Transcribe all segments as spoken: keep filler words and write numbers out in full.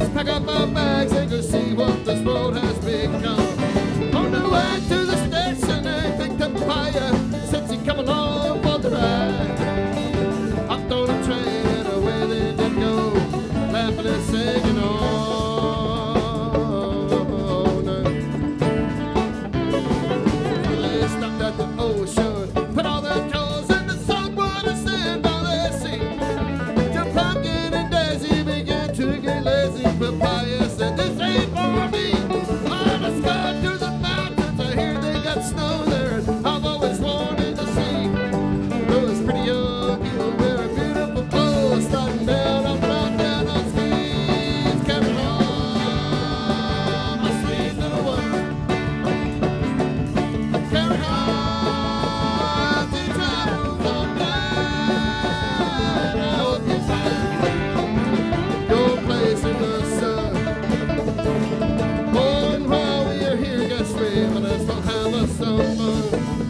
pack up my bags and go see what this road has become. On the way to the station, I picked up Papaya, said she'd come along for the ride. Hopped on a train and away they did go, laughing and singing on. They stopped at the ocean, put all their toes in the saltwater sand by their sea. The pumpkin and Daisy began to get lazy. Papaya said, this ain't for me. On the sky to the mountains, I hear they got snow there. I've always wanted to see those pretty young people wearing beautiful clothes, starting down up and on down on skis. Carry on, my sweet little one. Carry on, to travels on down. I hope you find your place in the sun. Oh, and while we are here, guess we might as well have us some fun.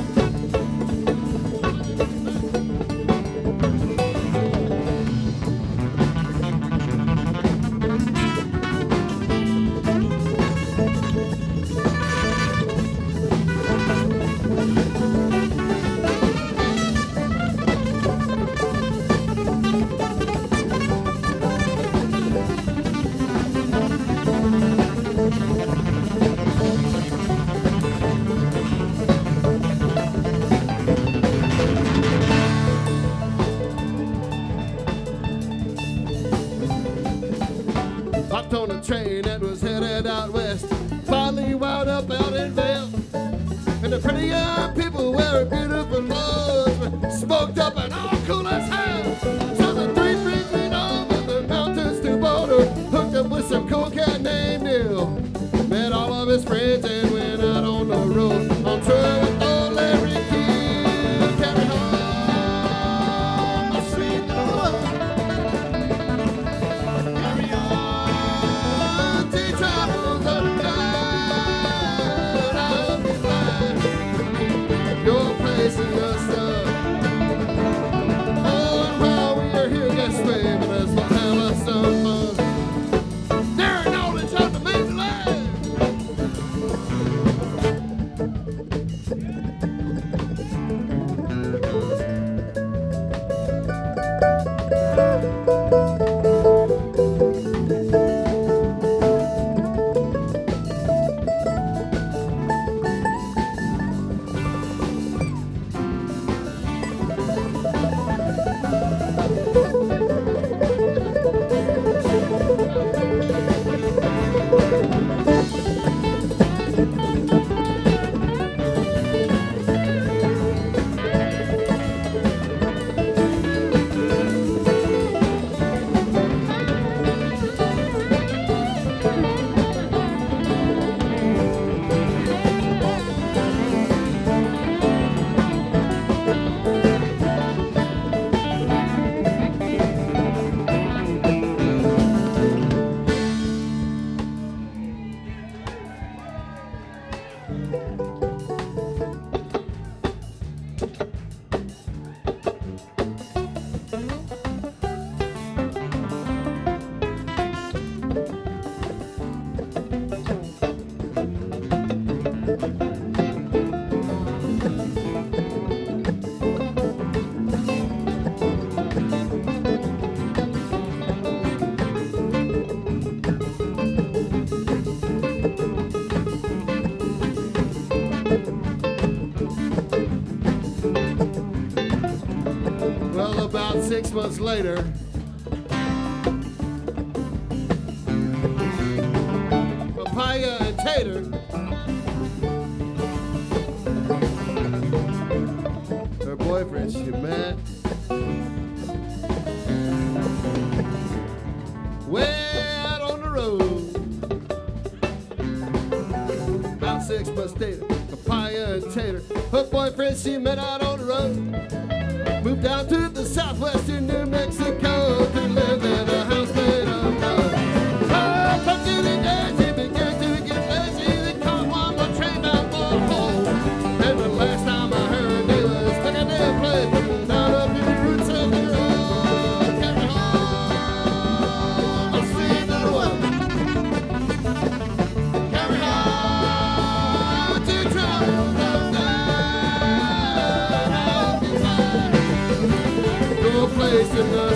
Hopped on a train that was headed out west, finally wound up out in Vail. And the pretty young people wearing beautiful clothes were smoked up and all cool as hell. So the three freaks went over the mountains to Boulder, hooked up with some cool cat named Neil. Met all of his friends and went out on the road on tour with old Larry King. Carry on, my sweet little one. Carry on, tea travels up and down. I hope you find your place in the sun. Oh, and while we are here, guess we might as well have us some fun. There ain't knowledge how to make me laugh. Well, about six months later, Papaya and Tater, her boyfriend she met, way out on the road. About six months later, Papaya and Tater, her boyfriend she met out on the road. Moved down to the southwestern New Mexico to live in a house made of mud. Oh, Pumpkin and Daisy began to get lazy. They caught one more train down for home. And the last time I heard they was stuck in their place without a few roots of their own. Carry on, my sweet little one. listen to